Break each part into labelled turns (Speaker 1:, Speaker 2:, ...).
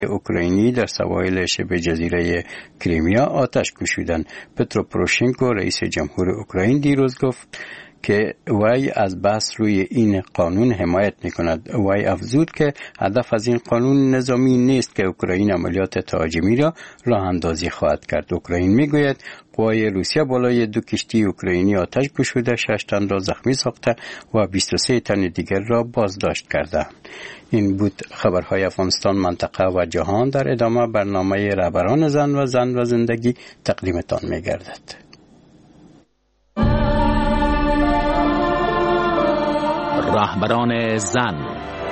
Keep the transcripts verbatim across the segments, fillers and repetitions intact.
Speaker 1: اوکراینی در سواحل شبه جزیره کریمیا آتش گشودند. پترو پروشنکو رئیس جمهور اوکراین دیروز گفت که وی از بحث روی این قانون حمایت می‌کند. وی افزود که هدف از این قانون نظامی نیست که اوکراین عملیات تهاجمی را راه اندازی خواهد کرد. اوکراین میگوید قوای روسیه بالای دو کشتی اوکراینی آتش گشوده، شش تن را زخمی ساخته و بیست و سه تن دیگر را بازداشت کرده. این بود خبرهای افغانستان، منطقه و جهان. در ادامه برنامه رهبران زن و زن و زندگی تقدیمتان می‌گردد.
Speaker 2: رهبران زن.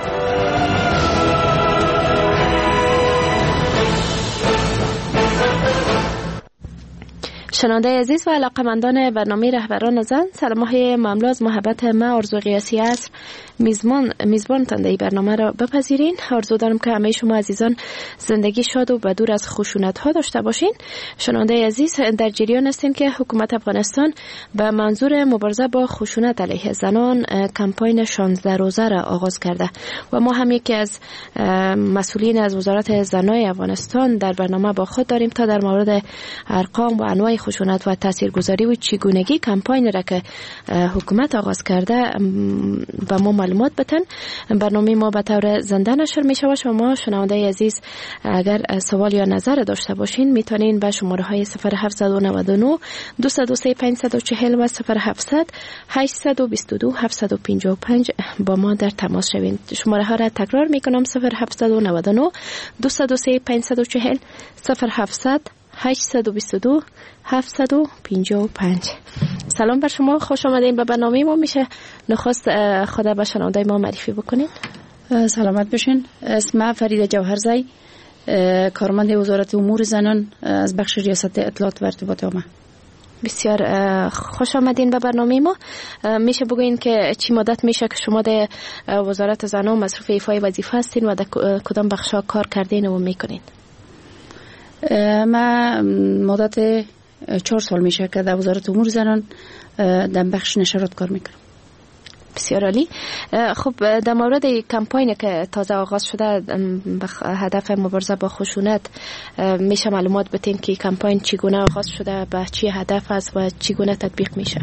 Speaker 3: شنونده عزیز و علاقمندان برنامه رهبران زن، سلام های مملو محبت ما آرزو قیاسی است. میزبان میزبانتان در این برنامه را بپذیرین. آرزو دارم که همه شما عزیزان زندگی شاد و بدور از خشونت ها داشته باشین. شنونده عزیز، در جریان هستین که حکومت افغانستان به منظور مبارزه با خشونت علیه زنان کمپاین شانزده روزه را آغاز کرده و ما هم یکی از مسئولین از وزارت زنای افغانستان در برنامه با خود داریم تا در مورد ارقام و انواع خشونت و تاثیرگذاری و چگونگی کمپاین را که حکومت آغاز کرده و ما معلومات بتن. برنامه ما به طور زنده نشر می شود. شما شنونده عزیز اگر سوال یا نظر داشته باشین میتونین به شماره های صفر هفت نه نه دو صفر سه پنج چهار صفر و صفر هفتصد هشتصد و بیست و دو هفتصد و پنجاه و پنج با ما در تماس شوین. شماره ها را تکرار میکنم: صفر هفت نه نه دو صفر سه پنج چهار صفر صفر هفتصد هشتصد و بیست و دو هفتصد و پنجاه و پنج. سلام بر شما، خوش آمدین به برنامه ما. میشه نخست خدا به شنونده ما معرفی بکنین؟
Speaker 4: سلامت باشین. اسمم فریده جوهرزی، کارمند وزارت امور زنان از بخش ریاست اطلاعات و ارتباط عامه.
Speaker 3: بسیار خوش آمدین به برنامه ما. میشه بگوین که چی مدت میشه که شما در وزارت زنان مصروف ایفای وظیفه هستین و در کدام بخشا کار کردین و میکنین؟
Speaker 4: ما مدت چهار سال میشه که در وزارت امور زنان در بخش نشرات کار میکنم.
Speaker 3: بسیار عالی. خب در مورد کمپاینی که تازه آغاز شده به هدف مبارزه با خشونت میشه معلومات بدین که کمپاین چگونه آغاز شده، به چی هدف است و چگونه تطبیق میشه؟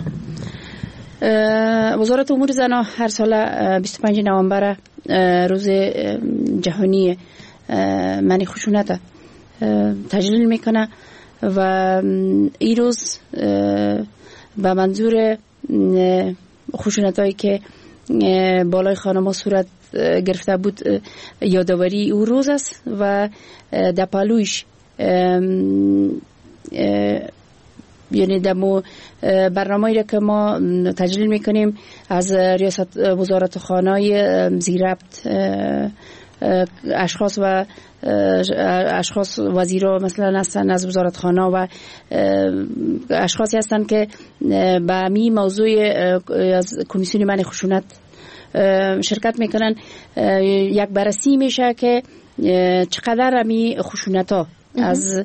Speaker 4: وزارت امور زنان هر سال بیست و پنج نوامبر روز جهانی منع خشونت تجلیل میکنه و این روز به منظور خشونت هایی که بالای خانم صورت گرفته بود یادآوری او روز است و در پالویش یعنی دمو برنامه‌ای را که ما تجلیل میکنیم از ریاست وزارت خانه زیربط اشخاص و اشخاص وزیرا مثلا هستن از وزارت خانه و اشخاصی هستن که به می موضوع از کمیسیون منع خشونت شرکت میکنن. یک بررسی میشه که چقدر می خشونت ها از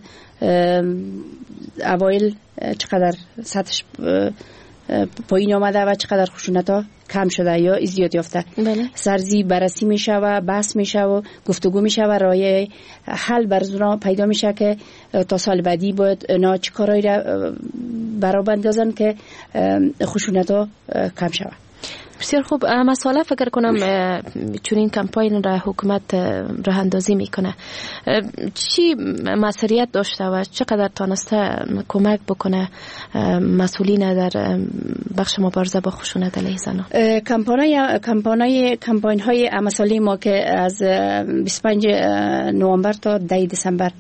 Speaker 4: اوایل چقدر سطحش پایین آمده و چقدر خشونت ها کم شده یا ازدیاد یافته.
Speaker 3: بله.
Speaker 4: سرزی بررسی میشه و بحث میشه و گفتگو میشه و راه حل بر پیدا میشه که تا سال بعدی باید اینا چه کارایی را برآورد بندازن که خشونت ها کم شود.
Speaker 3: بسیار خوب. مسئله فکر کنم چون این کمپاین را حکومت راه اندازی میکنه، چی مسئولیت داشته و چقدر تانسته کمک بکنه مسئولین در بخش مبارزه با خشونت علیه زنان؟
Speaker 4: کمپاین کمپاین کمپاین های مسئله ما که از بیست و پنج نوامبر تا ده دسامبر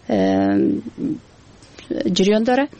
Speaker 4: جریان داره،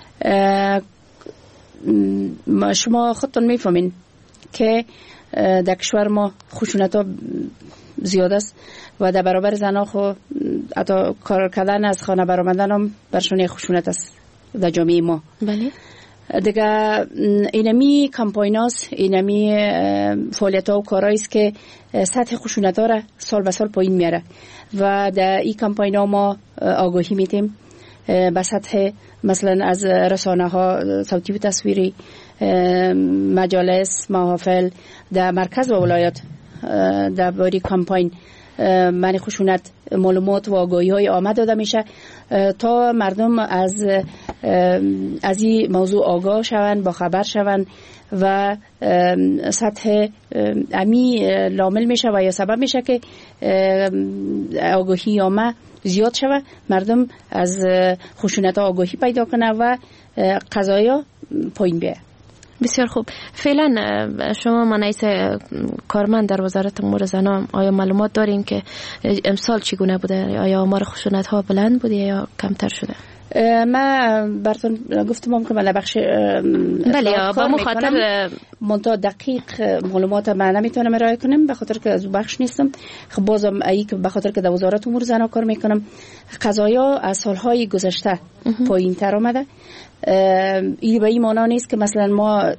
Speaker 4: شما خودتون میفهمین که در کشور ما خشونت ها زیاد است و در برابر زنها خو حتی کار کردن از خانه برآمدن هم برشون خشونت است در جامعه ما.
Speaker 3: بله.
Speaker 4: دیگه اینمی کمپایناست، اینمی فعالیت ها و کارهایی است که سطح خشونت ها را سال به سال پایین میاره و در این کمپاین ها ما آگاهی میدیم به سطح مثلا از رسانه ها صوتی و تصویری، مجالس، محافل در مرکز و ولایات در باری کمپاین من خشونت معلومات و آگاهی های عامه داده میشه تا مردم از از این موضوع آگاه شوند، با خبر شوند و سطح امی لامل میشه و یا سبب میشه که آگاهی عامه زیاد شود، مردم از خشونت آگاهی پیدا کنه و قضایا پایین بیاد.
Speaker 3: بسیار خوب. فعلا شما منیس کارمند در وزارت امور زنان، آیا معلومات دارین که امسال چگونه بوده؟ آیا آمار خشونت ها بلند بوده یا کمتر شده؟
Speaker 4: من براتون گفتم که من بخش
Speaker 3: بله با مخاطر
Speaker 4: منتها دقیق معلومات من نمیتونم ارائه کنم به خاطر که از بخش نیستم. خب بازم ای که به خاطر که در وزارت امور زنان کار میکنم، قضایا از سالهای گذشته پایین تر آمده. این به این معنا نیست که مثلا ما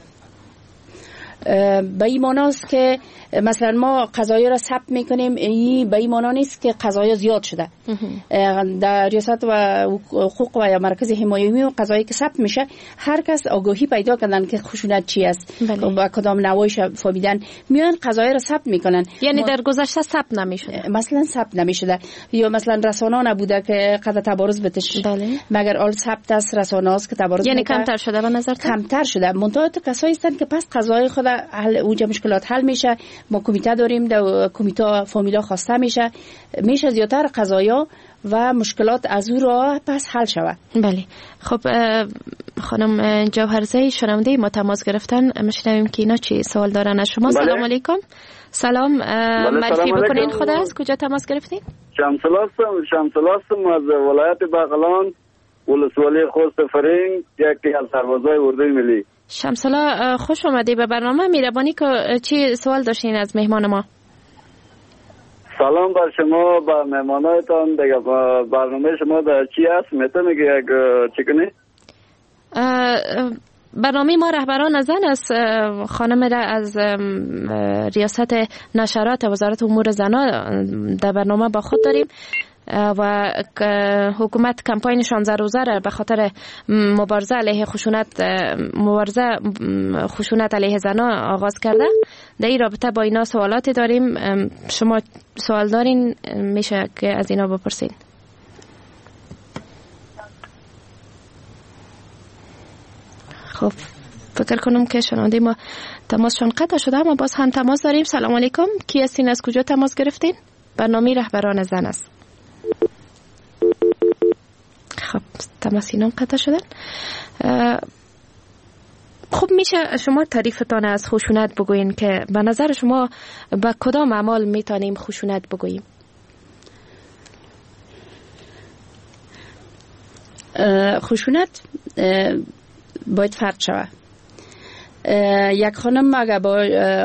Speaker 4: به این معنا است که مثلا ما قضایا را ثبت میکنیم، این به این معنا نیست که قضایا زیاد شده. در ریاست و حقوق و یا مرکز حمایت و قضایی که ثبت میشه، هر کس آگاهی پیدا کردن که خشونت چی است و کدام نوعش فهمیدن، میان قضایا را ثبت میکنن.
Speaker 3: یعنی در گذشته ثبت نمیشده،
Speaker 4: مثلا ثبت نمیشده یا مثلا رسانه نبوده که قضا تبارز بتش، مگر آل ثبت است رسانه است که تبارز،
Speaker 3: یعنی کمتر شده به نظر
Speaker 4: کمتر شده. منتها کسایی هستند که پس قضای خود حل اونجا مشکلات حل میشه. ما کمیته داریم، در کمیته فامیلا خواسته میشه میشه زیادتر قضایا و مشکلات از او را پس حل شود.
Speaker 3: بله. خب خانم جوهرزی شنونده ما تماس گرفتن، میشنویم که اینا چی سوال دارن از شما. بله. سلام علیکم. سلام. معرفی بکنین خود از کجا تماس گرفتین؟
Speaker 5: شمسلا هستم. شمسلا هستم از ولایت بغلان، ولسوالی خوست فرنگ، یکی از سربازای اردوی ملی.
Speaker 3: شمسلا خوش آمدی به برنامه. مهربانی که چی سوال داشتین از مهمان ما؟
Speaker 5: سلام بر شما، بر مهمانایتان. دیگه برنامه شما در چی هست؟ میتونه که یک چی کنی؟
Speaker 3: برنامه ما رهبران زن است. خانم را از ریاست نشرات وزارت امور زنان در برنامه با خود داریم و حکومت کمپاین شانزده روزه را به خاطر مبارزه علیه خشونت مبارزه خشونت علیه زنان آغاز کرده. در این رابطه با اینا سوالاتی داریم. شما سوال دارین میشه که از اینا بپرسین. خب فکر کنم که شنونده ما تماسشون قطع شده، اما باز هم تماس داریم. سلام علیکم. کی هستین؟ از کجا تماس گرفتین؟ برنامه رهبران زن است. خب تماس اینام قطع شدن. خب میشه شما تعریفتان از خشونت بگوین که به نظر شما به کدام اعمال میتونیم خشونت بگوییم؟
Speaker 4: خشونت باید فرق شود. یک خانم اگر با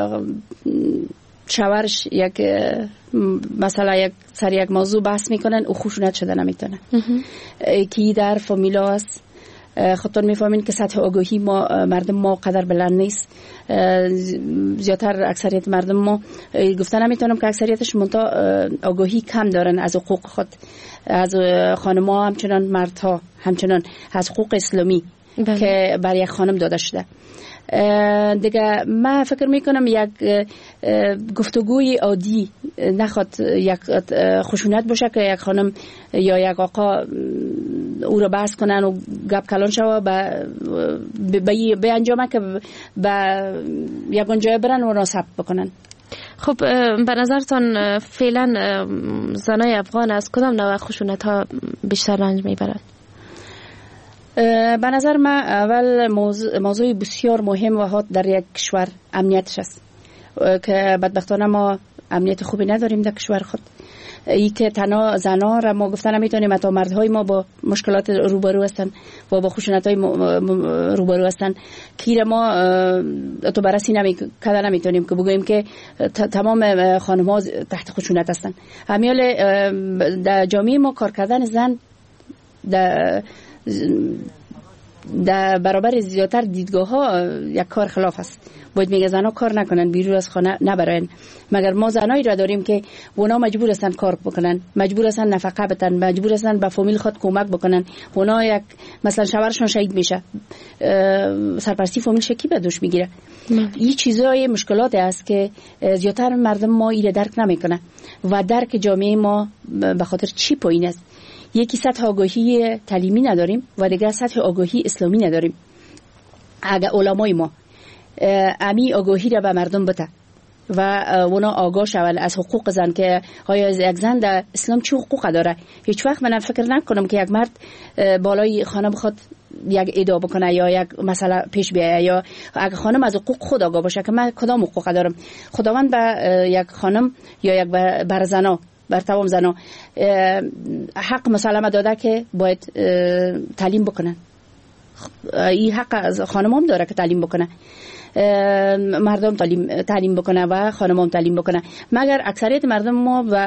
Speaker 4: شوهرش یک مثلا یک سر یک موضوع بحث میکنن، او خشونت شده نمیتونه. کی در فامیلا است، خودتون میفهمین که سطح آگاهی ما مردم ما قدر بلند نیست. زیادتر اکثریت مردم ما گفتن نمیتونم که اکثریتش منتها آگاهی کم دارن از حقوق خود، از خانم‌ها همچنان مردها همچنان از حقوق اسلامی بله. که برای یک خانم داده شده. دیگه من فکر میکنم یک گفتگوی عادی نخواد یک خشونت باشه که یک خانم یا یک آقا او رو بحث کنن و گپ کلان شوه به به انجامه که به یک جای برن و نصب بکنن.
Speaker 3: خب به نظرتان فعلا زنای افغان از کدام نوع خشونت ها بیشتر رنج میبرند؟
Speaker 4: به نظر من اول موضوع, موضوع بسیار مهم و حاد در یک کشور امنیتش است که بدبختانه ما امنیت خوبی نداریم در کشور خود. ای که تنها زنان را ما گفتن نمیتونیم، حتی مردهای ما با مشکلات روبرو هستن و با خشونت‌های روبرو هستن که ما تو بررسی نمی‌کردن نمیتونیم که بگوییم که تمام خانم‌ها تحت خشونت هستن. همیال در جامعه ما کار کردن زن در در برابر زیادتر دیدگاه ها یک کار خلاف است باید میگه زنا کار نکنن، بیرون از خانه نبرن. مگر ما زنایی را داریم که اونا مجبور هستن کار بکنن، مجبور هستن نفقه بدن، مجبور هستن به فامیل خود کمک بکنن. اونا یک مثلا شوهرشون شهید میشه، سرپرستی فامیل شکی به دوش میگیره. این چیزای مشکلات است که زیاتر مردم ما ایره درک نمیکنه و درک جامعه ما به خاطر چی پایین است. یکی سطح آگاهی تعلیمی نداریم و دیگر سطح آگاهی اسلامی نداریم. اگه علمای ما امی آگاهی را به مردم بده و اونا آگاه شون از حقوق زن که آیا یک زن در اسلام چه حقوق داره. هیچ وقت من فکر نکنم که یک مرد بالای خانه بخواد یک ادعا بکنه یا یک مسئله پیش بیایه، یا اگه خانم از حقوق خود آگاه باشه که من کدام حقوق دارم. خداوند به یک خانم یا یک بر زنا، بر تمام زنا حق مسلمه داده که باید تعلیم بکنن. این حق از خانم هم داره که تعلیم بکنه، مردم تعلیم تعلیم بکنه و خانم هم تعلیم بکنه. مگر اکثریت مردم ما و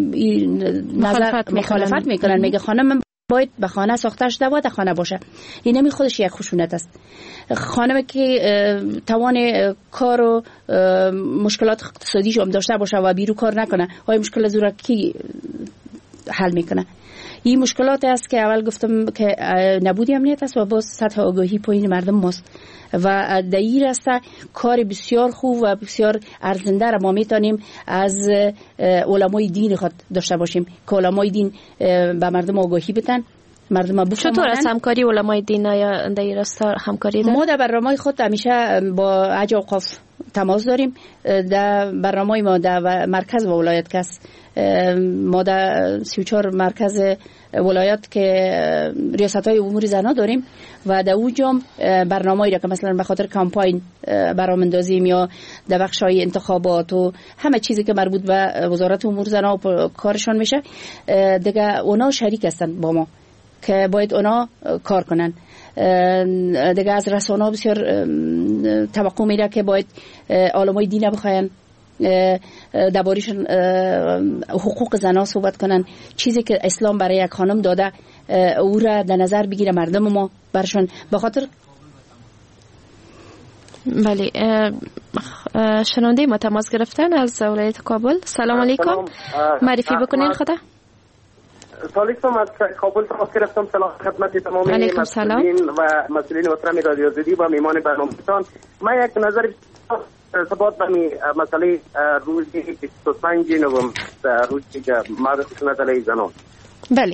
Speaker 4: نظر مخالفت میکنن، میگه خانم باید به خانه ساخته شده و در خانه باشه. این نمی خودش یک خشونت است. خانم که توان کار و مشکلات اقتصادیش هم داشته باشه و بیرو کار نکنه، های مشکل زورا کی حل میکنه؟ این مشکلات است که اول گفتم که نبودی امنیت است و باز سطح آگاهی پایین مردم ماست و دیر است. کار بسیار خوب و بسیار ارزنده را ما میتونیم از علمای دین خود داشته باشیم که علمای دین به مردم آگاهی بدن، مردم بفهمن.
Speaker 3: چطور است همکاری علمای دین یا دیر است همکاری داریم؟
Speaker 4: ما در برنامه خود همیشه با حج اوقاف تماس داریم. در برنامه ما در مرکز و ولایت کس ما در سی و چهار مرکز ولایت که ریاست‌های امور زنان داریم و در اونجا برنامه‌ای را که مثلا به خاطر کمپاین برآمدیم یا در بخش‌های انتخابات و همه چیزی که مربوط به وزارت امور زنان و کارشان میشه دیگه اونا شریک هستن با ما که باید اونا کار کنن. دیگه از رسانه‌ها بسیار توقع میره که باید علمای دین بخواین درباره‌شون حقوق زنان صحبت کنن، چیزی که اسلام برای یک خانم داده او را در نظر بگیره مردم ما برشون. به خاطر
Speaker 3: بله شنونده ما تماس گرفتن از ولایت کابل. سلام علیکم، معرفی بکنین خدا.
Speaker 6: سلام از کابل تماس گرفتم. سلام خدمت تمام مسئولین و مسئولین محترم رادیو زدی و میمان برنامه‌تان. من یک نظر ارتباط به مسئله روزی بیست و پنج نوامبر، روزی که مرد خشونت علیه زنان.
Speaker 3: بله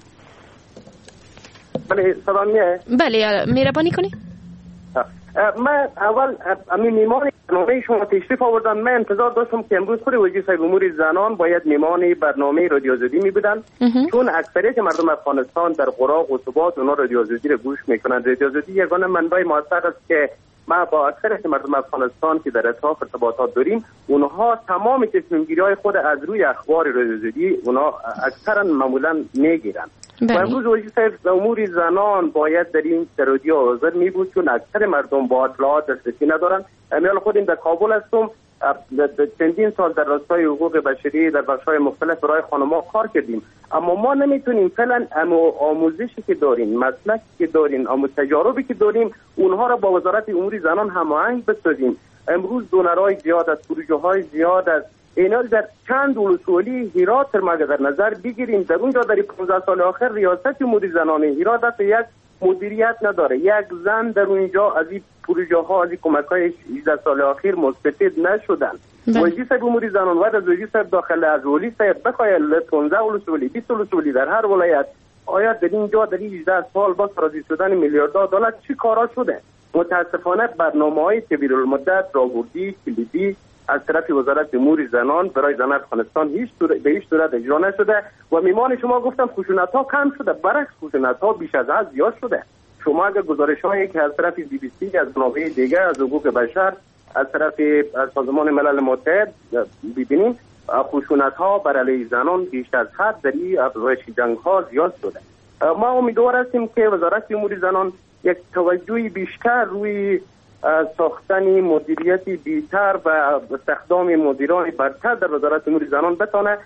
Speaker 6: بله سلامیه.
Speaker 3: بله مهربانی کنی.
Speaker 6: من اول امی میمان برنامه شما تشریف آوردن. من انتظار داشتم که امروز خود وزیر صاحب امور زنان باید میمان برنامه رادیو زدی می بودن، چون اکثریت مردم افغانستان در قراق و ثبات اونا رادیو زدی رو گوش میکنن. رادیو زدی یگانه منبع موثق است که ما با اکثریت مردم افغانستان که در اطراف ارتباطات داریم، اونها تمام تصمیم‌گیری های خود از روی اخبار رادیو زدی اونا اکثرا معمولا میگیرن. و امروز وزیر صاحب امور زنان باید در این رادیو حاضر می بود، چون اکثر مردم با اطلاعات دسترسی ندارن. من خودم در کابل هستم، چندین سال در راستای حقوق بشری در بخش‌های مختلف برای خانم‌ها کار کردیم، اما ما نمیتونیم فعلا آموزشی که داریم، مسلکی که داریم، اما تجاربی که داریم اونها را با وزارت امور زنان هماهنگ بسازیم. امروز دونرهای زیاد از پروژه‌های زیاد از اینا در چند ولسوالی هرات ما در نظر بگیریم. در اونجا در پانزده سال آخر ریاست امور زنان هرات دست یک مدیریت نداره. یک زن در اونجا از این پروژه ها از این کمک های هجده سال اخیر مستفید نشدن. وزیر صاحب امور زنان و از وزیر صاحب داخل از ولی صاحب بخواهد پانزده ولسوالی بیست ولسوالی در هر ولایت آیا در اینجا در این هجده سال با سرازی شدن میلیاردها دلار چی کارا شده؟ متاسفانه برنامه‌های کبیر المدت راهبردی کلیدی از طرف وزارت امور زنان برای زنان افغانستان هیچ به هیچ صورت اجرا نشده و میمان شما گفتم خشونت ها کم شده، برعکس خشونت ها بیش از حد زیاد شده. شما اگر گزارش هایی که از طرف بی بی سی، از منابع دیگر، از حقوق بشر، از طرف سازمان ملل متحد ببینیم، خشونت ها بر علیه زنان بیش از حد در این افزایش جنگ ها زیاد شده. ما امیدوار هستیم که وزارت امور زنان یک توجهی بیشتر روی ساختن مدیریتی بیشتر و استخدام مدیران برتر در وزارت امور زنان بتانه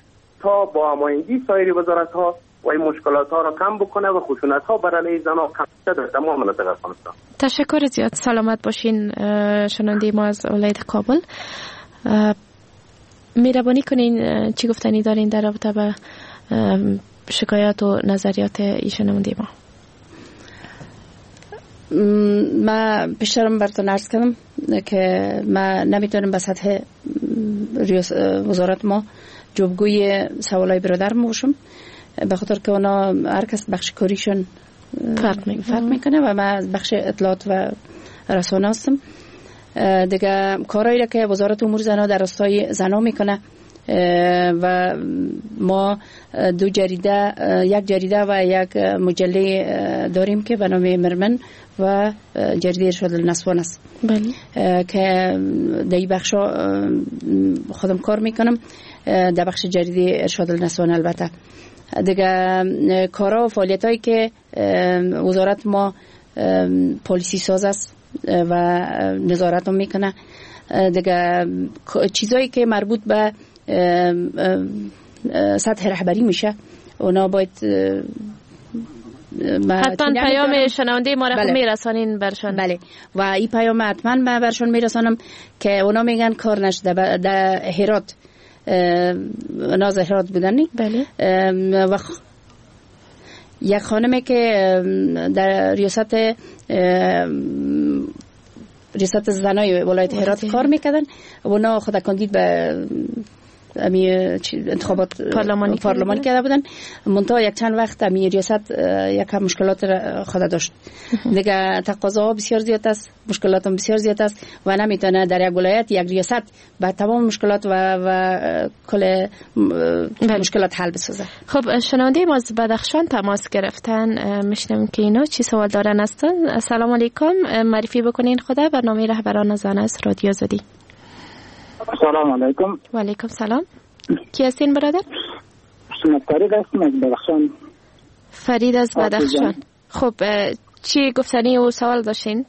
Speaker 6: تا با هماهنگی سایر وزارت ها و این مشکلات ها را کم بکنه و خشونت ها بر علیه زنان کم شد در تمام مناطق افغانستان.
Speaker 3: تشکر زیاد. سلامت باشین. شنونده ما از ولایت کابل، مهربانی کنین چی گفتنی دارین در رابطه با شکایات و نظریات ایشان نمونده ما؟
Speaker 4: ما پیشترم براتون عرض کردم که ما نمیتونم به سطح وزارت ما جوابگوی سوالای برادر ما باشم، به خاطر که اونا هر کس بخش کاریشون فرق میکنه و ما بخش اطلاعات و رسانه هستم. دیگه کارهایی که وزارت امور زنان در راستای زنان میکنه و ما دو جریده، یک جریده و یک مجله داریم که به نام مرمن و جریده ارشاد النسوان است. بله. که در این بخش خودم کار میکنم، در بخش جریده ارشاد النسوان. البته دیگه کارها و فعالیت هایی که وزارت ما پالیسی ساز است و نظارت هم میکنه، دیگه چیزایی که مربوط به سطح رهبری میشه اونا باید
Speaker 3: حتما پیام شنونده ما را میرسانین برشان.
Speaker 4: بله، و این پیام حتما من برشان میرسانم که اونا میگن کار نشده. در هرات ناز هرات بودنی.
Speaker 3: بله.
Speaker 4: و یک خانمی که در ریاست ریاست زنای ولایت هرات کار میکردن، اونا خود کاندید به امی انتخابات پارلمانی پارلمانی کرده بودن، منتها یک چند وقت امی ریاست یک مشکلات خود داشت. دیگه تقاضاها بسیار زیاد است، مشکلات هم بسیار زیاد است و نمیتونه در یک ولایت یک ریاست با تمام مشکلات و و کل مشکلات حل بسازه.
Speaker 3: خب شنونده ما از بدخشان تماس گرفتن، میشنم که اینا چی سوال دارن هستن. السلام علیکم، معرفی بکنین خدا. برنامه رهبران زن است رادیو زدی.
Speaker 7: سلام علیکم.
Speaker 3: و علیکم سلام. کی هستین برادر؟
Speaker 7: فرید هستم از بدخشان.
Speaker 3: فرید از بدخشان. خب چی گفتنی و سوال داشتین؟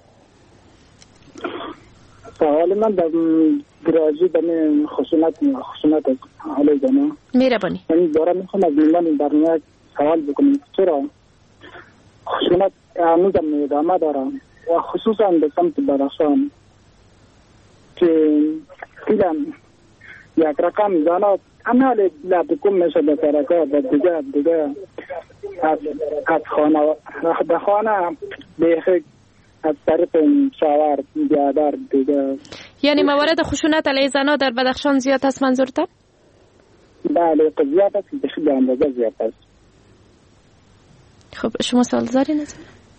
Speaker 7: سوال من در راجع به خشونت خشونت علیه زنان
Speaker 3: مهربانی.
Speaker 7: من دارم میخوام از من برنامه سوال بکنم چرا خشونت هنوزم ادامه داره و خصوصا به سمت بدخشان که کلام یک رقم زنات عمل لابد میشه به ترکه به دیگه دیگه از از خانه به خانه به از طریق شاور بیادر دیگه.
Speaker 3: یعنی موارد خشونت علیه زنان در بدخشان زیاد است منظورتان؟
Speaker 7: بله زیاد است، به اندازه زیاد است.
Speaker 3: خب شما سوال دارین از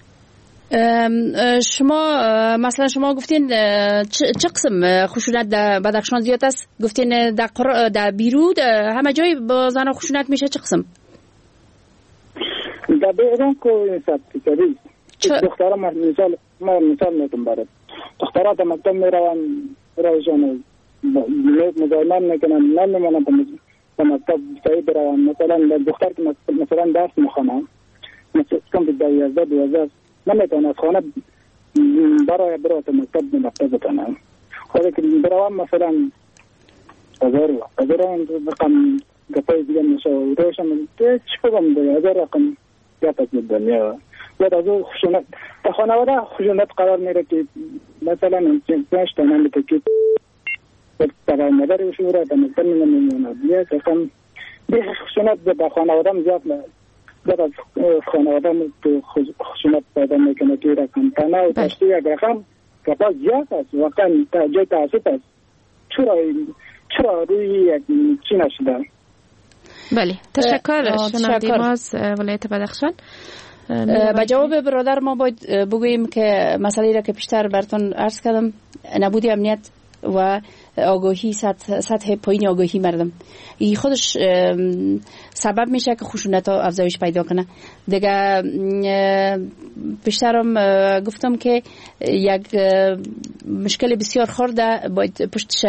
Speaker 4: شما مثلا شما گفتین چه قسم خشونت در بدخشان زیاد است؟ گفتین در قر... در بیرود همه جای با زنان خشونت میشه، چه قسم؟
Speaker 7: در بیرون کو انسان تیکری دخترها مثال ما مثال میتونم برات دخترها در مکتب میرون روزانه مزایمان میکنن نمیمونن در مکتب سعی برون. مثلا دختر که مثلا درس میخوانه مثلا کم در یازده دوازده نمیتونه از خانه برای برات مکتب مکتب بتونه خود که بروان مثلا هزار هزار رقم گپای دیگه میشه روشن چه بگم دیگه هزار رقم زیاد از دنیا و از اون خشونت تا خانواده خشونت قرار میره که مثلا پنج تا نمیده که برای مادر شوره در مکتب نمیمونه دیگه رقم دیگه خشونت به خانواده هم زیاد زیاد از خانواده هم خشونت پیدا میکنه که رقم تنها و تشتی یک رقم گپا زیاد است واقعا جای تحصیب است. چرا چرا روی یک چی نشده؟
Speaker 3: بله تشکر. شنونده ما از ولایت بدخشان.
Speaker 4: با جواب برادر ما باید بگوییم که مسئله را که پیشتر براتون عرض کردم، نبودی امنیت و آگاهی سطح, سطح پایین آگاهی مردم این خودش سبب میشه که خشونت ها افزایش پیدا کنه. دیگه پیشترم گفتم که یک مشکل بسیار خورده باید پشتش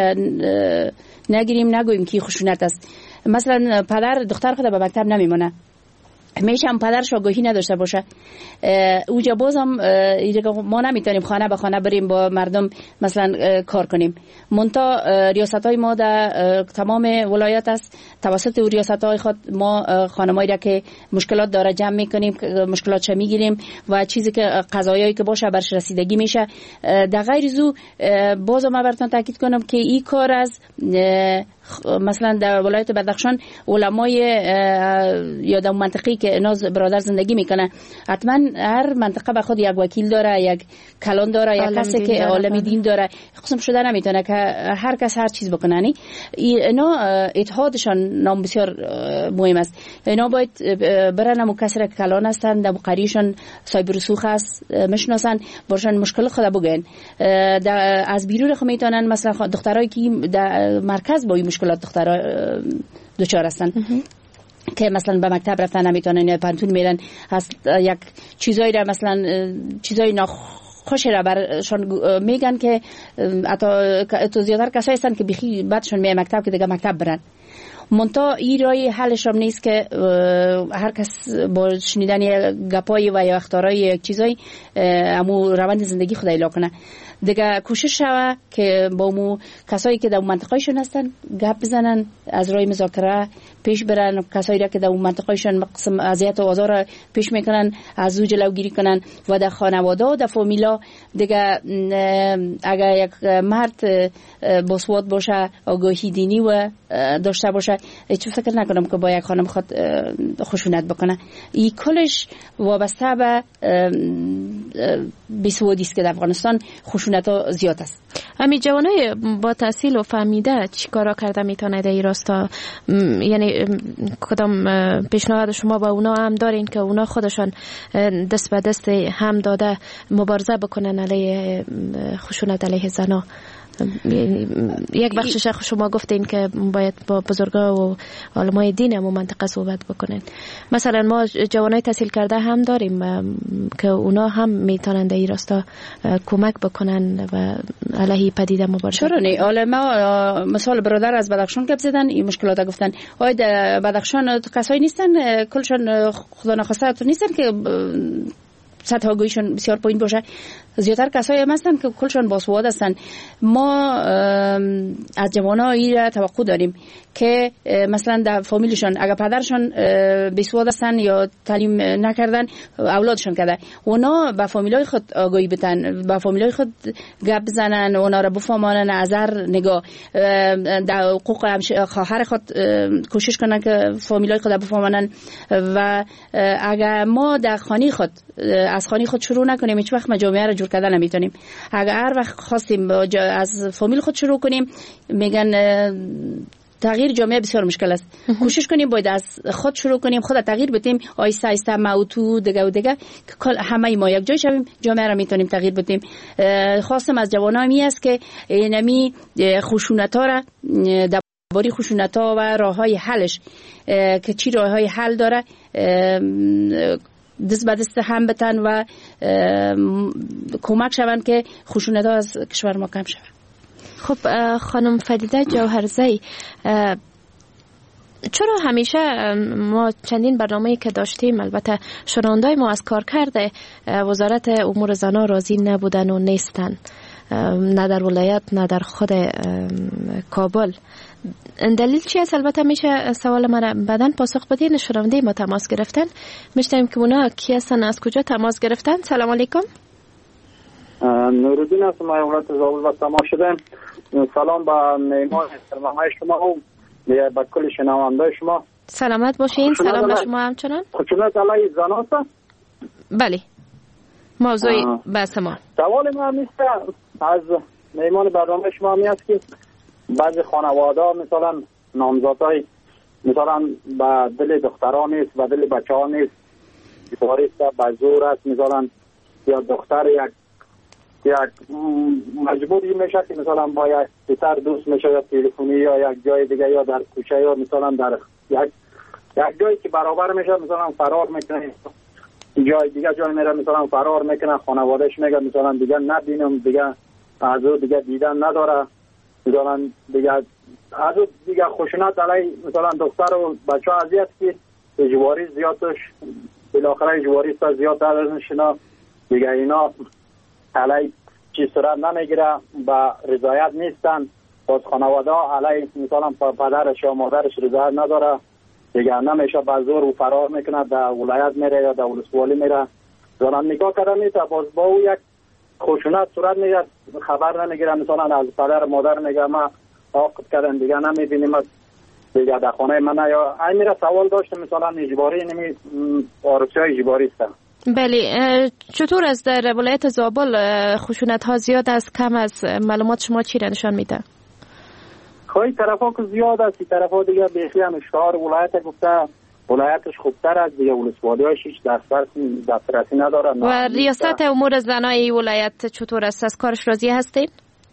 Speaker 4: نگیریم، نگوییم که خشونت است. مثلا پدر دختر خود به مکتب نمیمونه، میشه هم پدرش آگاهی نداشته باشه. اونجا بازم ما نمیتونیم خانه به خانه بریم با مردم مثلا کار کنیم. منتها ریاست‌های ما در تمام ولایت است، توسط ریاست‌های خود ما خانمایی را که مشکلات داره جمع میکنیم، مشکلاتش میگیریم و چیزی که قضایایی که باشه برش رسیدگی میشه. در غیر زو بازم من براتون تاکید کنم که این کار از مثلا در ولایت بدخشان علمای یا در منطقه‌ای که ناز برادر زندگی میکنه، حتما هر منطقه به خود یک وکیل داره، یک کلان داره، یک کسی که عالم دین داره. خصوصا شده نمیتونه که هر کس هر چیز بکنه. اینا اتحادشان نام بسیار مهم است. اینا باید برن همون کسی را که کلان هستن، در قریشان صاحب رسوخ است میشناسن، برشان مشکل خود بگن. از بیرون خو میتونن مثلا دخترایی که در مرکز با این مشکلات دخترها دوچار هستن که مثلا به مکتب رفتن نمیتونن یا پانتون میرن، هست یک چیزایی را مثلا چیزای ناخوشی را برشان میگن که حتی زیادتر کسایی هستن که بخی بعدشون میای مکتب که دیگه مکتب برن. منتها این رای حلش هم نیست که هر کس با شنیدن گپای و یا اختارای یک چیزایی امو روند زندگی خود ایلا کنه. دیگه کوشش شوه که با مو کسایی که در منطقه‌شون هستن گپ بزنن، از راه مذاکره پیش برن. کسایی را که در منطقه‌شون قسم اذیت و آزار پیش میکنن از او جلوگیری کنن و در خانواده و در فامیلا دیگه اگر یک مرد باسواد باشه، آگاهی دینی و داشته باشه، هیچ فکر نکنم که با یک خانم خود خشونت بکنه. این کلش وابسته به بیسوادی است که در افغانستان خشونت ها زیاد است.
Speaker 3: همین جوانای با تحصیل و فهمیده چی کارا کرده میتونه در این راستا؟ یعنی کدام پیشنهاد شما با اونا هم دارین که اونا خودشان دست به دست هم داده مبارزه بکنن علیه خشونت علیه زنا؟ یک بخشش شما گفتین که باید با بزرگا و علمای دین هم منطقه صحبت بکنن. مثلا ما جوانای تحصیل کرده هم داریم که اونا هم میتونن در این راستا کمک بکنن و علیه پدیده مبارزه.
Speaker 4: چرا نه؟ علما مثال برادر از بدخشان گپ زدن، این مشکلات گفتن. آیا در بدخشان کسایی نیستن کلشون خدا نخواسته نیستن که سطح آگاهیشون بسیار پایین باشه؟ زیادتر کسایی هم هستن که کلشون باسواد هستن. ما از جوان‌ها این توقع داریم که مثلا در فامیلشون اگر پدرشون بیسواد هستن یا تعلیم نکردن، اولادشون کرده، اونا به فامیلای خود آگاهی بدن، به فامیلای خود گپ بزنن، اونا را بفهمانن، نظر نگاه در حقوق خواهر خود کوشش کنن که فامیلای خود بفهمانن. و اگر ما در خانه خود از خانه خود شروع نکنیم، هیچ وقت جامعه را جور کردن نمیتونیم. اگر هر وقت خواستیم از فامیل خود شروع کنیم، میگن تغییر جامعه بسیار مشکل است. کوشش کنیم باید از خود شروع کنیم، خود تغییر بدیم، آیسته آیسته موتو دیگه و دیگه همه ما یک جای شویم، جامعه را میتونیم تغییر بدیم. خواستم از جوانان می است که نمی خشونت‌ها را درباره خشونت‌ها و راههای حلش که چی راههای حل داره دست به دست هم بتن و کمک شوند که خشونت ها از کشور ما کم شود.
Speaker 3: خب خانم فدیده جوهرزی، چرا همیشه ما چندین برنامه‌ای که داشتیم، البته شنوندای ما از کار کرده وزارت امور زنان راضی نبودن و نیستن، نه در ولایت نه در خود کابل؟ دلیل چی است؟ البته میشه سوال مرا بعداً پاسخ بدین. شنونده ما تماس گرفتن، میشتیم که اونا کی هستن، از کجا تماس گرفتن؟ سلام علیکم.
Speaker 7: نورالدین هستم، من ولایت زابل و تماس شدم. سلام به مهمان برنامه شما و به کل شنونده شما.
Speaker 3: سلامت باشین. سلام به شما همچنان.
Speaker 7: خشونت علیه زنان است؟
Speaker 3: بله، موضوع بحث ما.
Speaker 7: سوال ما نیست از مهمان برنامه شما می است که بعضی خانواده ها مثلا نامزادای مثلا به دل دختران نیست، به دل بچه ها نیست، وارث به زور است، مثلا یا دختر یک یک مجبوری میشه که مثلا با یک پسر دوست میشه یا تلفنی یا یک جای دیگه یا در کوچه یا مثلا در یک یک جایی که برابر میشه مثلا فرار میکنه، جای دیگه جای میره مثلا فرار میکنه، خانوادهش میگه مثلا دیگه نبینم، دیگه از او دیگه دیدن نداره، مثلا دیگه از او دیگه خشونت علیه مثلا دختر و بچه ها اذیت که
Speaker 8: اجباری زیاد داشت، بالاخره اجباری است زیاد دادنشنا دیگه اینا علی چی صورت نمیگیره و رضایت نیستن. باز خانواده علی مثلا پدرش یا مادرش رضایت نداره دیگه نمیشه به زور و فرار میکنه در ولایت میره یا در ولسوالی میره. زنان نگاه کردن نیست باز با او یک خشونت صورت میگه خبر نمیگیره مثلا از پدر مادر میگه ما عاقب کردن دیگه نمیبینیم دیگه در خانه من یا این میره سوال داشتم مثلا اجباری نمی آرزوی اجباری است.
Speaker 3: بله چطور است در ولایت زابل خشونت ها زیاد است کم است؟ معلومات شما چی را نشان میده؟
Speaker 8: خواهی طرف ها که زیاد است این طرف ها دیگه بیخی هم اشتهار ولایت گفته ولایتش خوبتر است دیگه ولسوالی هایش هیچ دسترسی نداره.
Speaker 3: و ریاست امور زنای ولایت چطور است؟ از کارش راضی هستید؟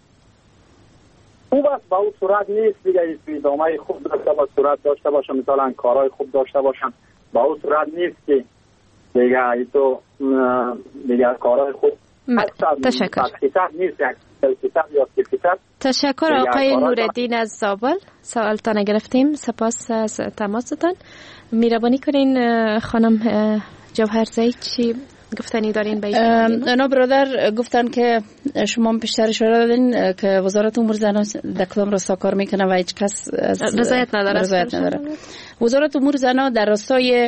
Speaker 8: خوب است با اون صورت نیست دیگه ادامه خوب داشته با صورت داشته باشن مثلا کارهای خوب داشته باشن با اون صورت نیست که دیگه ای تو دیگه کارهای خوب
Speaker 3: تشکر
Speaker 8: نیست یا کیفیت.
Speaker 3: تشکر آقای نورالدین از زابل سوالتان گرفتیم. سپاس از تماستان. میربانی کنین خانم جوهرزایی چی گفتنی دارین به این؟
Speaker 4: اونا برادر گفتن که شما پیشتر اشاره دادین که وزارت امور زنان در کدام راستا کار میکنه و هیچ کس
Speaker 3: رضایت نداره.
Speaker 4: رضایت نداره. وزارت امور زنان در راستای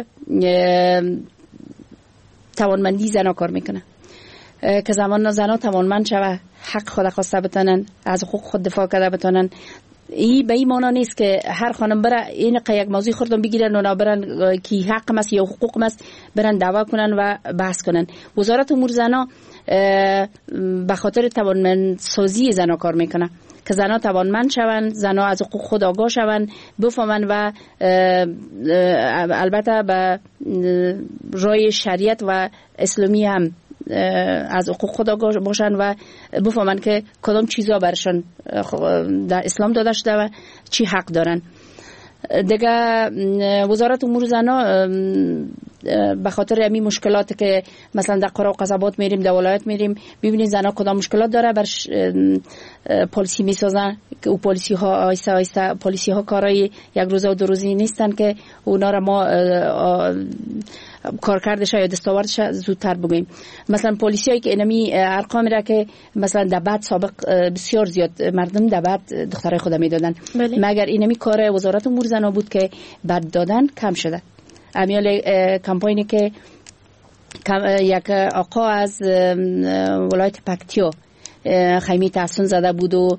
Speaker 4: توانمندی زنا کار میکنه که زمان زنا توانمند شوه حق خود خواسته بتونن از حقوق خود دفاع کرده بتونن. این به این معنا نیست که هر خانم بره این یک موضوع خوردن بگیرن و برن کی حق مست یا حقوق مست برن دعوا کنن و بحث کنن. وزارت امور زنا به خاطر توانمند سازی زنا کار میکنه که زنا توانمند شون، زنا از حقوق خود آگاه شون، بفهمن و البته به رای شریعت و اسلامی هم از حقوق خود آگاه باشن و بفهمن که کدام چیزا برشان در اسلام داده شده و چی حق دارن. دیگه وزارت امور زنا به خاطر همین مشکلات که مثلا در قرا و قصبات میریم در ولایت میریم ببینید زنا کدام مشکلات داره برش پالیسی میسازن که او پالیسی ها آیسته آیسته پالیسی ها کارای یک روزه و دو روزی نیستن که اونا را ما کارکردش یا دستاوردش زودتر بگوییم. مثلا پلیسی هایی که اینمی ارقام را که مثلا در بعد سابق بسیار زیاد مردم در بعد دخترای خود میدادن مگر اینمی کار وزارت امور زنا بود که بعد دادن کم شده. امیال کمپاینی که یک آقا از ولایت پکتیا خیمه تحسن زده بود و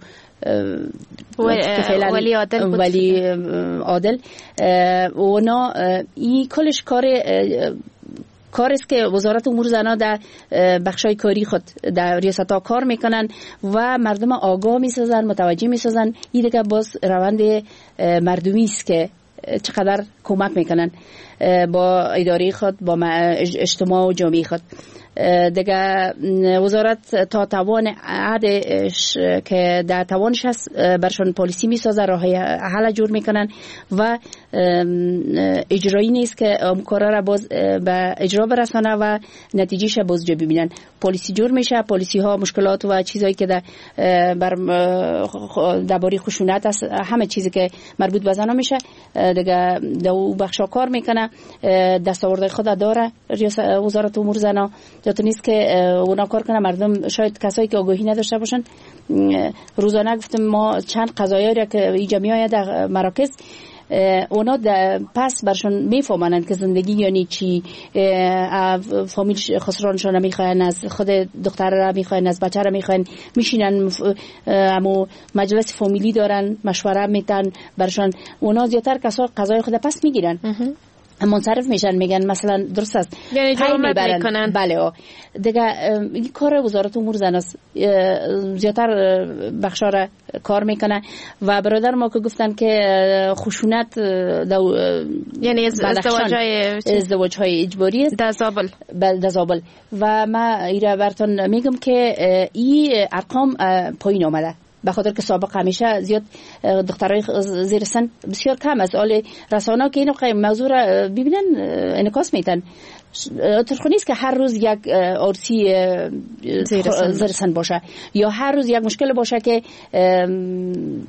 Speaker 3: ولی عادل بود.
Speaker 4: ولی عادل اونا این کلش کار کار است که وزارت امور زنا در بخشای کاری خود در ریاست ها کار میکنن و مردم آگاه میسازن متوجه میسازن. این دیگه باز روند مردمی است که چقدر کمک میکنن با اداره خود با اجتماع و جامعه خود. دیگه وزارت تا توان عادش که در توانش هست برشان پالیسی میسازه راه حل جور میکنن و اجرایی نیست که امکارا را باز به اجرا برسانه و نتیجهش باز جا ببینن. پالیسی جور میشه، پالیسی ها مشکلات و چیزایی که در بر درباره خشونت است همه چیزی که مربوط به زنا میشه دیگه در بخشا کار میکنه. دستاورد خود داره وزارت امور زنا جات نیست که اونا کار کنه. مردم شاید کسایی که آگاهی نداشته باشن روزانه گفتم ما چند قضایی را که این جمعیت در مراکز اونا پس برشون میفهمن که زندگی یعنی چی، فامیل خسرانشون رو میخواین، از خود دختر رو میخواین، از بچه رو میخواین، میشینن امو مجلس فامیلی دارن مشوره میتن برشون. اونا زیادتر کسا قضای خود پس میگیرن منصرف میشن میگن مثلا درست است
Speaker 3: یعنی جرمت میکنن.
Speaker 4: بله دیگه این کار وزارت امور زن است زیادتر بخشا را کار میکنه. و برادر ما که گفتن که خشونت دو
Speaker 3: یعنی
Speaker 4: ازدواج های اجباری است
Speaker 3: در زابل
Speaker 4: در زابل و ما ایره براتون میگم که این ارقام پایین آمده به خاطر که سابق همیشه زیاد دخترای زیر سن بسیار کم از آل رسانه که اینو موضوع را ببینن انعکاس میتن. ترخونی است که هر روز یک عرسی زیر سن باشه یا هر روز یک مشکل باشه که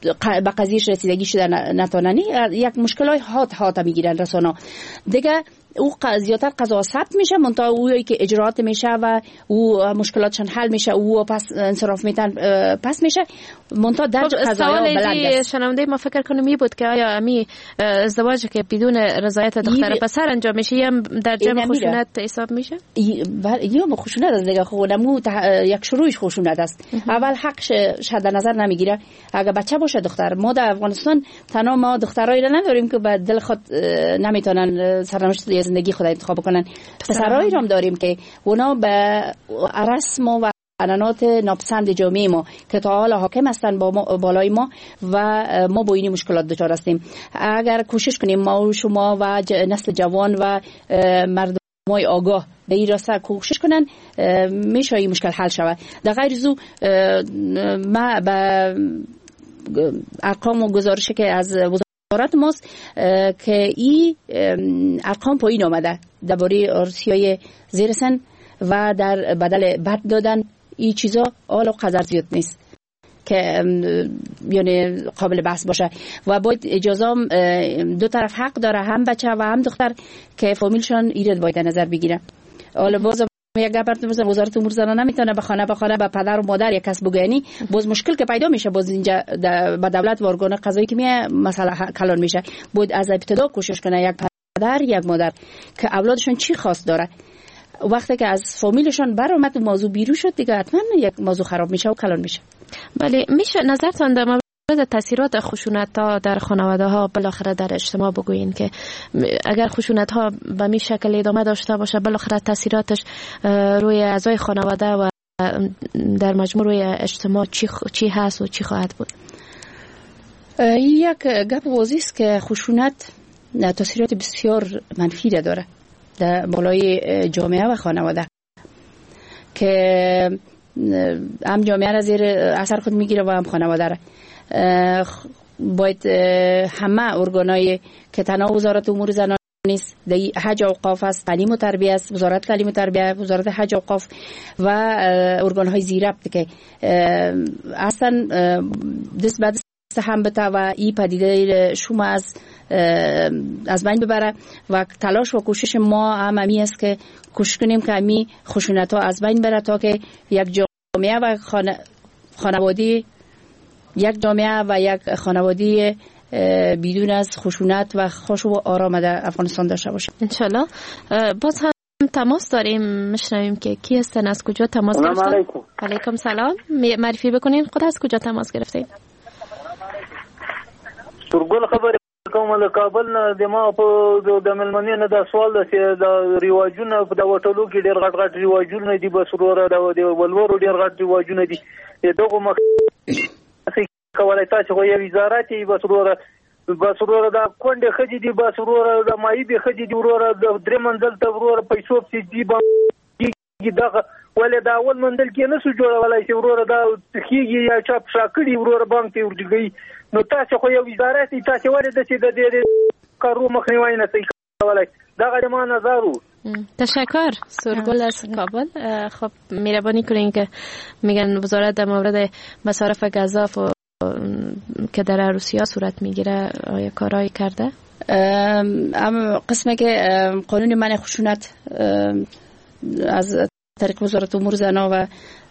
Speaker 4: به قضیهش رسیدگی شده نتونن، یک مشکلای هات هات میگیرن رسانه دیگه. او زیادتر قضا ثبت میشه، منتها اویی که اجرات میشه و او مشکلاتشون حل میشه، او پس انصراف میتن پس میشه، منتها در قضایا بلند است.
Speaker 3: شنونده ما فکر کنم می بود که آیا امی ازدواجی که بدون رضایت دختر پسر انجام میشه یا در جمع خشونت حساب میشه؟
Speaker 4: یا خشونت است دیگه. خودمو یک شروعش خشونت است. اول حقش شد نظر نمیگیره. اگه بچه باشه دختر، ما در افغانستان تنها ما دخترایی را نداریم که به دل خود نمیتونن سرنوشت زندگی خود انتخاب کنن، پسرایی هم داریم که اونا به رسم و قانونات ناپسند جامعه ما که تا حالا حاکم هستن با ما بالای ما و ما با این مشکلات دچار هستیم. اگر کوشش کنیم ما و شما و نسل جوان و مردمای آگاه به این راسته کوشش کنن، میشه این مشکل حل شود. در غیر زو ما به ارقام و گزارش که از وزارت ماست که این ارقام پایین آمده درباره عروسی‌های زیر سن و در بدل بد دادن، این چیزا حالا قدر زیاد نیست که یعنی قابل بحث باشه و باید اجازه دو طرف حق داره، هم بچه و هم دختر که فامیلشان ایراد باید نظر بگیره. حالا باز یک گپرت مثلا وزارت امور زنانه نمیتونه به خانه به خانه به پدر و مادر یک کس بگوینی، باز مشکل که پیدا میشه، باز اینجا به دولت و ارگان قضایی که میه مسئله کلان میشه. باید از ابتدا کوشش کنه یک پدر یک مادر که اولادشون چی خواست داره، وقتی که از فامیلشون برآمد موضوع بیرون شد دیگه حتما یک موضوع خراب میشه و کلان میشه.
Speaker 3: ولی میشه نظرتان در مورد تاثیرات خشونت ها در خانواده ها بالاخره در اجتماع بگویین که اگر خشونت ها به می شکل ادامه داشته باشه بالاخره تاثیراتش روی اعضای خانواده و در مجموع روی اجتماع چی خ... چی هست و چی خواهد بود؟
Speaker 4: یک گپ واضح است که خشونت تاثیرات بسیار منفی داره در بالای جامعه و خانواده که هم جامعه را زیر اثر خود میگیره و هم خانواده را. باید همه ارگانای که تنها وزارت امور زنان نیست، دی حج اوقاف است، تعلیم و تربیت است، وزارت تعلیم و تربیت، وزارت حج اوقاف و ارگانهای زیربط که اصلا دست به دست هم بته و این پدیده شما از از بین ببره و تلاش و کوشش ما هم امی است که کوشش کنیم که امی خشونت ها از بین بره تا که یک جامعه و خانوادی یک جامعه و یک خانوادی بدون از خشونت و خوش و آرام در افغانستان داشته باشه
Speaker 3: انشالله. باز هم تماس داریم، میشنویم که کی هستن، از کجا تماس گرفتن؟
Speaker 9: علیکم.
Speaker 3: علیکم سلام، معرفی بکنین خود، از کجا تماس گرفتین؟
Speaker 9: ترګل خبره کوم له کابل نه د ما په د ملمنې نه د سوال د د ریواجونه په د وټلو کې ډېر غټ غټ ریواجونه دي، بس وروره د ولورو ډېر غټ ریواجونه دي. دغه مخ کولای تاسو خو یو وزارت یې بس وروره بس وروره د کونډه خدي دي، بس وروره د مایي به خدي دي، وروره د درې منزل ته وروره پیسو په دي باندې دغه ولې دا اول منزل کې نه سو جوړولای چې وروره دا خيږي یا چاپ شاکړي وروره بانک ته ورځي. نو تاسو خو یو وزارت تاسو ولې د چې د دې کارو مخنیوي نه کوي، دا غیر ما نظرو.
Speaker 3: تشکر سرگل از کابل. خب مهربانی کنین که میگن وزارت در مورد مصارف گزاف و که در عروسی‌ها صورت میگیره آیا کارایی کرده؟
Speaker 4: ام قسمه که قانون منع خشونت از طریق وزارت امور زنان و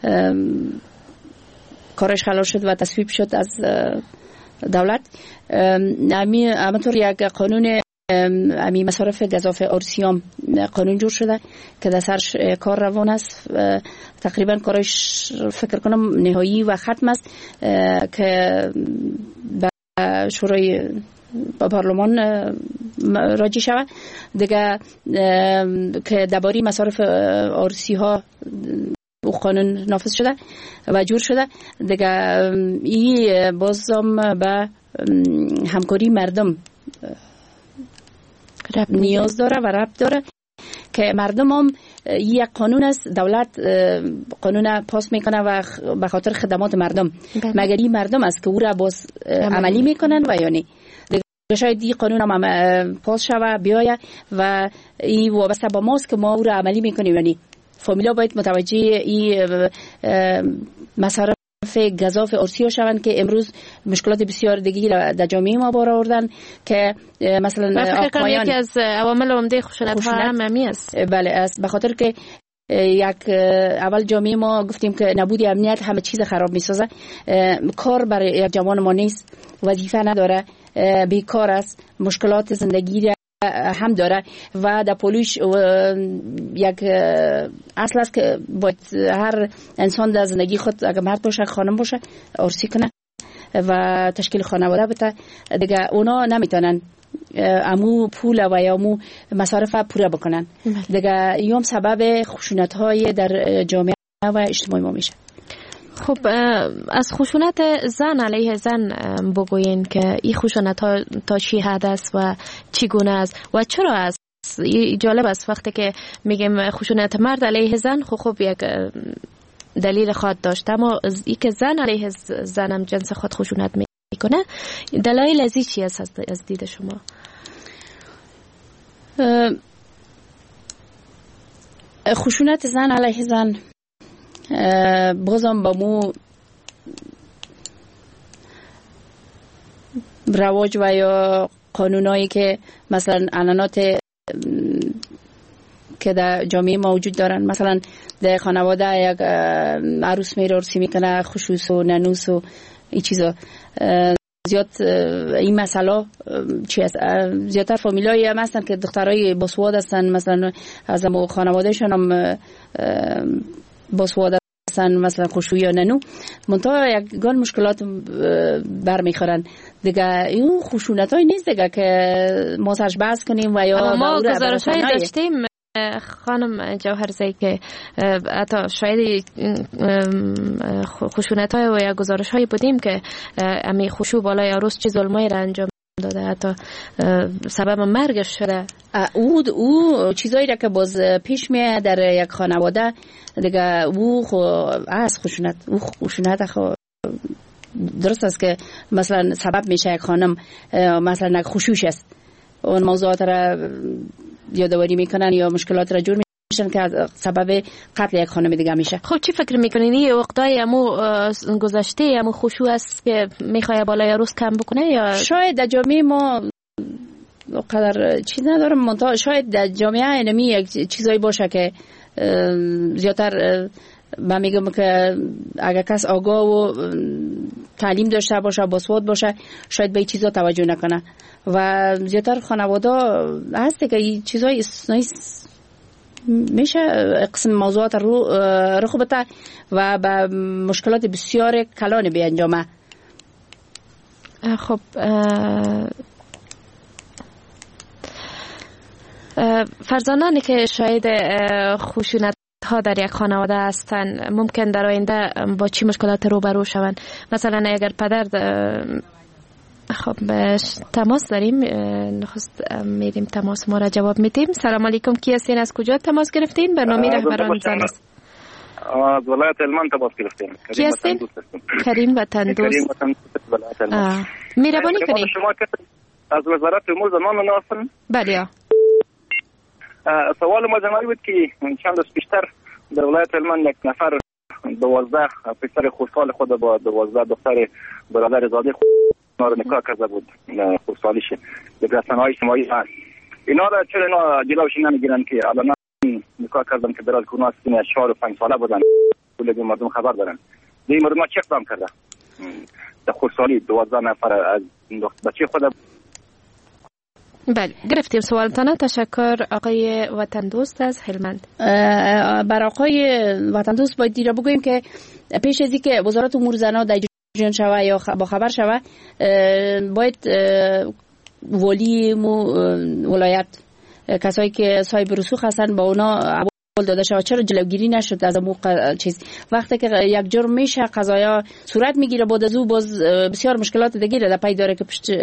Speaker 4: کارش خلال شد و تصویب شد از دولت. امی همونطور یک قانون امی مصارف گزاف عروسیام قانون جور شده که در سرش کار روان است، تقریبا کارش فکر کنم نهایی و ختم است که به شورای با پارلمان راجع شود دیگه که درباره مصارف عروسی ها او قانون نافذ شده و جور شده دیگه. این بازم به همکاری مردم نیاز داره و ربط داره که مردم هم یک قانون است، دولت قانون پاس میکنه و به خاطر خدمات مردم، مگر این مردم است که او را باز عملی میکنن و یا نه. شاید این قانون هم پاس شوه بیاید و این وابسته با ماست که ما او را عملی میکنیم. یعنی فامیلا باید متوجه این مصارف گزاف ارسی ها شوند که امروز مشکلات بسیار دیگی در جامعه ما بار آوردن که مثلا
Speaker 3: آقایان یکی از عوامل عمده خشونت ها عمومی است.
Speaker 4: بله است، به خاطر که یک اول جامعه ما گفتیم که نبود امنیت همه چیز خراب میسازه. کار برای یک جوان ما نیست، وظیفه نداره، بیکار است، مشکلات زندگی هم داره و در پولش یک اصل است که باید هر انسان در زندگی خود اگر مرد باشه خانم باشه ارسی کنه و تشکیل خانواده بده دیگه. اونا نمیتونن امو پول و یا امو مصارف پوره بکنن دیگه. یوم سبب خشونت های در جامعه و اجتماع ما میشه.
Speaker 3: خب از خشونت زن علیه زن بگوین که این خشونت ها تا چی حد است و چگونه است و چرا است؟ جالب است وقتی که میگیم خشونت مرد علیه زن خب خب یک دلیل خود داشته، اما ای که زن علیه زنم جنس خود خشونت میکنه دلایل ازی چی است از دید شما؟
Speaker 4: خشونت زن علیه زن بازم با مو رواج و یا قانونایی که مثلا عنعنات که در جامعه ما وجود دارن، مثلا در خانواده یک عروس میره عرسی میکنه، خصوص و ننوس و این چیزا زیاد این مسئله چی است؟ زیادتر فامیلایی هم هستن که دخترای باسواد هستن، مثلا از امو خانوادهشون هم باسواد هستن، مثلا خوشویی یا ننو، منتها یک گان مشکلات برمیخورن دیگه. این خشونت های نیست دیگه که ما سرش بحث کنیم و یا
Speaker 3: ما گزارش های داشتیم خانم جوهرزی که حتی شاید خشونت های و یا گزارش های بودیم که امی خشو بالای عروس چه ظلمایی را انجام داده، حتی سبب مرگش شده.
Speaker 4: او او چیزایی را که باز پیش میاد در یک خانواده دیگه، او خو از خشونت او خشونت خو درست است که مثلا سبب میشه یک خانم مثلا یک خشوش است اون موضوعات را یادآوری میکنن یا مشکلات را جور میشن که سبب قتل یک خانم دیگه میشه.
Speaker 3: خب چی فکر میکنین این وقتای امو گذشته امو خشوع است که میخواد بالای عروس کم بکنه یا
Speaker 4: شاید در جامعه ما قدر چیز ندارم، منتها شاید در جامعه اینمی یک چیزایی باشه که زیادتر من میگم که اگر کس آگاه و تعلیم داشته باشه، باسواد باشه، شاید به این چیزا توجه نکنه و زیادتر خانواده هسته که این چیزای استثنایی میشه قسم موضوعات رو رخ بده و به مشکلات بسیار کلان بیانجامه.
Speaker 3: خب فرزانانی که شاید خشونت ها در یک خانواده هستند ممکن در آینده با چی مشکلات روبرو شوند؟ مثلا اگر پدر خب تماس داریم، نخست میریم تماس ما را جواب میدیم. سلام علیکم، کی هستین؟ از کجا تماس گرفتین؟ برنامه رهبران زن است.
Speaker 10: از ولایت هلمند تماس گرفتیم.
Speaker 3: کی هستین؟ کریم وطن دوست. مهربانی کنید.
Speaker 10: شما از وزارت امور زنان هستین؟
Speaker 3: بله.
Speaker 10: سوال ما جنایی بود که چند روز پیشتر در ولایت هلمند یک نفر دوازده پسر خردسال خود با دوازده دختر برادر زاده خود رو نکاح کرده بود. خردسالیش به رسانه‌های اجتماعی هست. اینا را چرا اینا جلوش نمیگیرن که الان نکاح کردن که برای کرونا سن چهار و پنج ساله بودن، کل مردم خبر دارن. این مردم چه اقدام کرده؟ در خردسالی دوازده نفر از بچه خود.
Speaker 3: بله گرفتیم سوالتان. تشکر آقای وطن دوست از هلمند.
Speaker 4: بر آقای وطن دوست باید دیره بگوییم که پیش از اینکه وزارت امور زنان در جریان شوه یا با خبر شوه باید ولی ولایت کسایی که صاحب رسوخ هستن با اونا اول داده شوه. چرا جلوگیری نشد از موقع چیز؟ وقتی که یک جرم میشه قضایا صورت میگیره بعد از او باز بسیار مشکلات دیگه در پی داره که پشت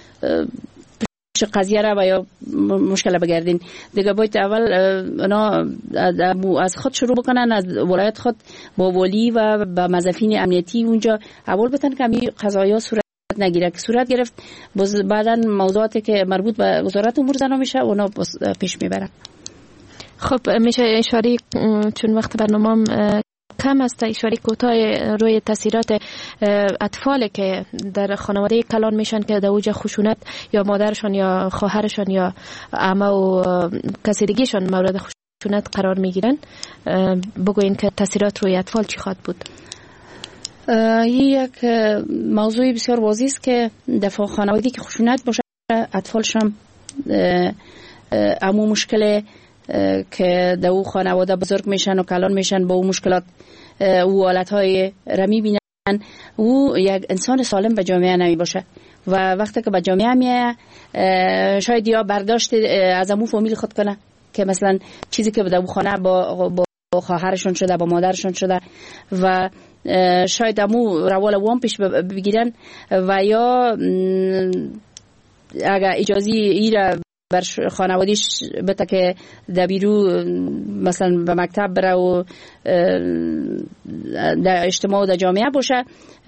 Speaker 4: قضیه را و یا مشکل بگردین دیگه. باید اول اونا از خود شروع بکنن، از ولایت خود با ولی و با موظفین امنیتی اونجا اول بتن که این قضایا صورت نگیره. که صورت گرفت باز بعداً موضوعاتی که مربوط به وزارت امور زنان میشه اونا پیش میبرن.
Speaker 3: خب میشه اشاره چون وقت برنامه کم است. اشاره کوتاه روی تاثیرات اطفال که در خانواده کلان میشن که در اوج خشونت یا مادرشان یا خواهرشان یا عمه و کسی دیگه‌شان مورد خشونت قرار میگیرن. بگوین که تاثیرات روی اطفال چی خواهد بود؟
Speaker 4: این یک موضوع بسیار واضح است که در خانوادگی که خشونت باشه اطفالش هم امو مشکل که در او خانواده بزرگ میشن و کلان میشن با او مشکلات او حالتهای رمی بینن. او یک انسان سالم به جامعه نمی باشه و وقتی که به جامعه میه شاید یا برداشت از امو فامیل خود کنه که مثلا چیزی که در او خانه با, با خواهرشون شده با مادرشون شده و شاید امو روال وام پیش بگیرن و یا اگر اجازه ای را بر خانوادیش بده که دبیرو مثلا به مکتب بره و در اجتماع و در جامعه باشه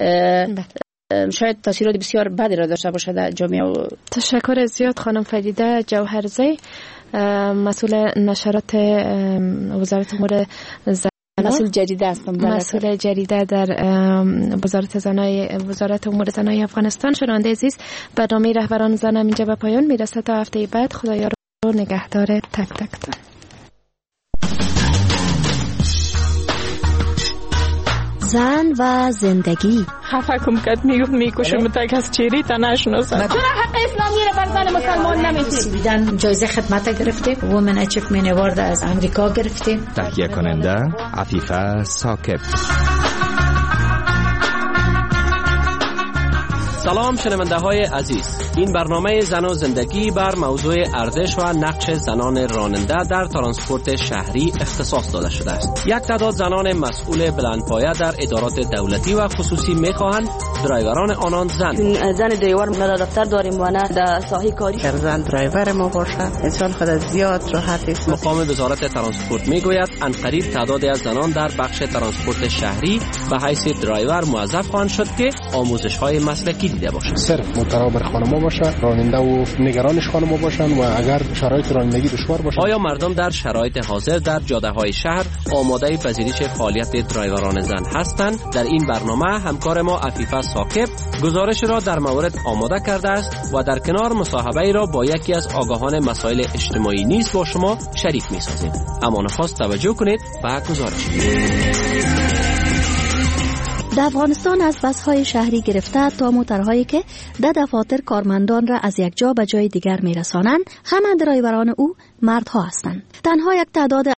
Speaker 4: شاید تاثیرات بسیار بدی را داشته باشه در جامعه. و
Speaker 3: تشکر زیاد خانم فریده جوهرزی، مسئول نشرات وزارت امور زنان،
Speaker 4: مسئول جریده هستم.
Speaker 3: مسئول جریده در وزارت زنای وزارت امور زنای افغانستان. شنونده عزیز، برنامه رهبران زن اینجا به پایان میرسه. تا هفته بعد خدایا رو نگهدار تک تکتون.
Speaker 11: زن و زندگی.
Speaker 12: خفه کم کد میگفت میکشم تک از چیری تا نشناسم.
Speaker 13: چرا حق اسلامی رو بر زن مسلمان نمیدید؟
Speaker 11: سویدن جایزه خدمت گرفته، وومن اچیومنت اوارد از امریکا گرفته.
Speaker 2: تهیه کننده عفیفه ثاقب. سلام شنونده های عزیز، این برنامه زن و زندگی بر موضوع ارزش و نقش زنان راننده در ترانسپورت شهری اختصاص داده شده است. یک تعداد زنان مسئول بلندپایه در ادارات دولتی و خصوصی میخواهند درایوران آنان زن
Speaker 14: زن درایور ما دفتر داریم و نه در ساحه کاری
Speaker 15: زن درایور ما باشه انسان خود زیاد راحت است.
Speaker 2: مقام وزارت ترانسپورت میگوید انقریب تعدادی از زنان در بخش ترانسپورت شهری به حیث درایور موظف خواهند شد که آموزش های مسلکی دیده باشند.
Speaker 16: صرف مترابر خانم‌ها باشه، راننده و نگرانش خانم‌ها باشن و اگر شرایط رانندگی دشوار باشه.
Speaker 2: آیا مردم در شرایط حاضر در جاده‌های شهر آماده پذیرش فعالیت درایوران زن هستند؟ در این برنامه همکار ما عفیفه ثاقب گزارش را در مورد آماده کرده است و در کنار مصاحبه را با یکی از آگاهان مسائل اجتماعی نیز با شما شریک می‌سازیم. اما نخست توجه کنید به گزارش.
Speaker 11: در افغانستان از بس‌های شهری گرفته تا موترهایی که در دفاتر کارمندان را از یک جا به جای دیگر می‌رسانند، همه درایوران او مردها هستند. تنها یک تعداد